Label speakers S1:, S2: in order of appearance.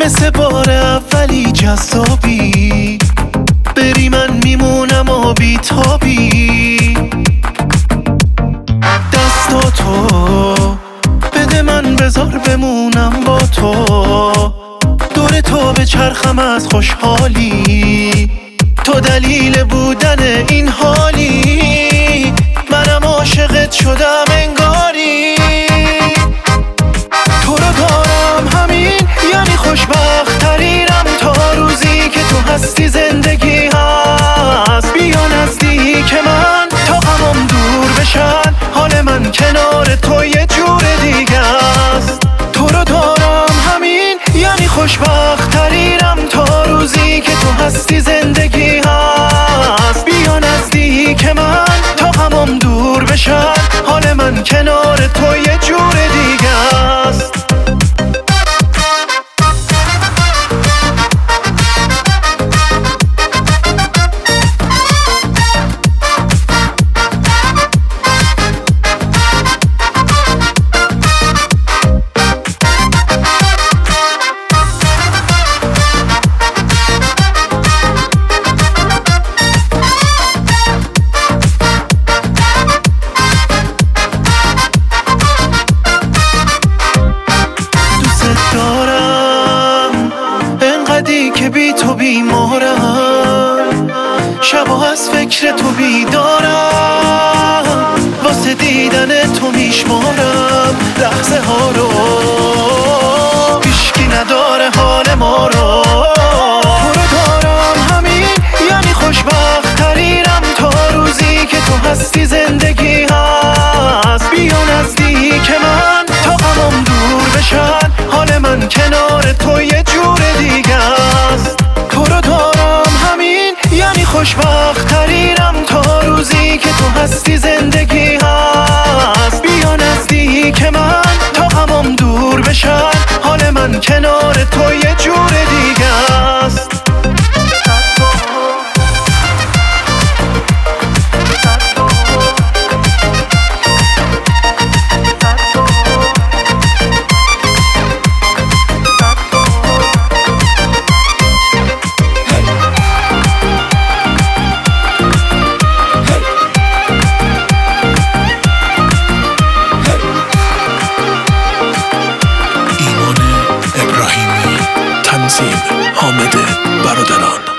S1: مثل بار اولی جذابی، بری من میمونم و بیتابی. دستاتو بده من بذار بمونم با تو، دور تو به چرخم از خوشحالی، تو دلیل بودن این حالی، منم عاشقت شدم انگاری. تو رو دارم همین یعنی خوشبخت ترینم، تا روزی که تو هستی زندگی هست. بیا نزدیک من تا غمم دور بشن، حال من کنار تو یه جور دیگه است. تو رو دارم همین یعنی خوشبخت ترینم، تا روزی که تو هستی زندگی هست. بیا نزدیک من تا غمم دور بشن، حال من کنار تو یه جور دیگه است. که بی تو بیمارم، شبا از فکر تو بیدارم، واسه دیدن تو میشمارم لحظه ها رو، هیچکی نداره حال ما رو. تو رو دارم همین یعنی خوشبخت ترینم، تا روزی که تو هستی زندگی هست. بیا نزدیک من تا غمم دور بشن، حال من کنار تو یه جور دیگه است. تو رو دارم همین یعنی خوشبخت ترینم، تا روزی که تو هستی زندگی هست. بیا نزدیک من تا غمم دور بشن، حال من کنار تو یه جور دیگه است. حامد برادران.